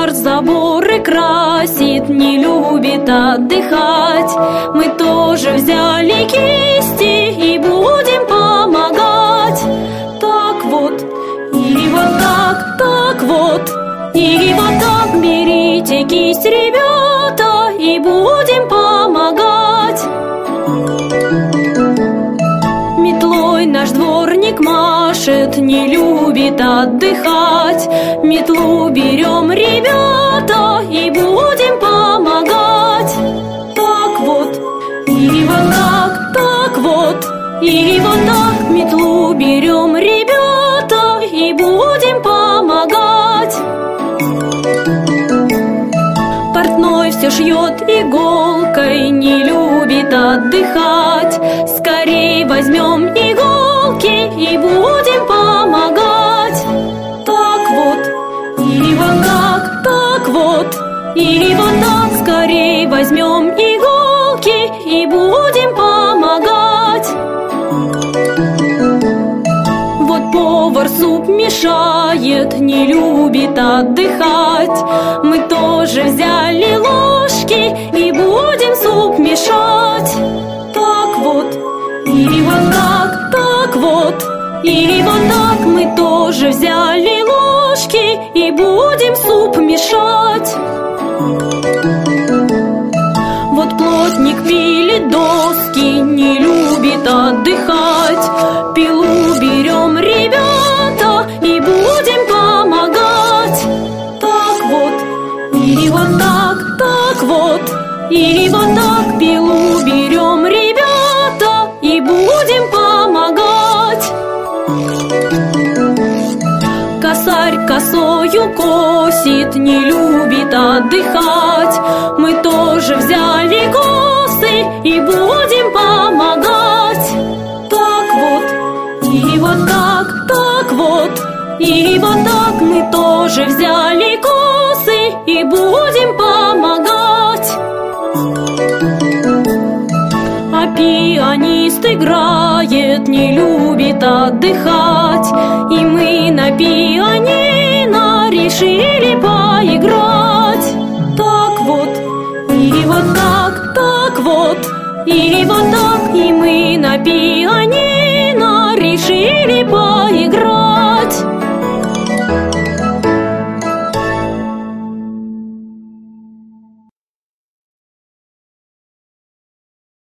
Трактор заборы красит, не любит отдыхать. Мы тоже взяли кисти и будем помогать. Так вот, и вот так вот, и вот так. Берите кисть, ребята, и будем помогать. Метлой наш дворник машет, не любит отдыхать. Метлу берем, ребята, и будем помогать. Так вот, и вот так вот, и вот так. Метлу берем, ребята, и будем помогать. Портной все шьет иголкой, не любит отдыхать. Скорей возьмем иголки и будем помогать. Так вот, и вот так вот, и вот так. Скорей возьмем иголки и будем помогать. Вот повар суп мешает, не любит отдыхать. Мы тоже взяли ложки и будем суп мешать. Так вот, и вот так вот, и вот так. Мы тоже взяли ложки и будем суп мешать. Вот плотник пилит доски, не любит отдыхать. Пилу берем, ребята, и будем помогать. Так вот, и вот так вот, и вот так. Пилу берем, ребята, и будем помогать. Косарь косою косит, не любит отдыхать. Мы тоже взяли косы и будем помогать. Так вот, и вот так вот, и вот так. Мы тоже взяли косы и будем помогать. А пианист играет, не любит отдыхать. И мы на пианино решили поиграть. Так вот, и вот так вот, и вот так. И мы на пианино решили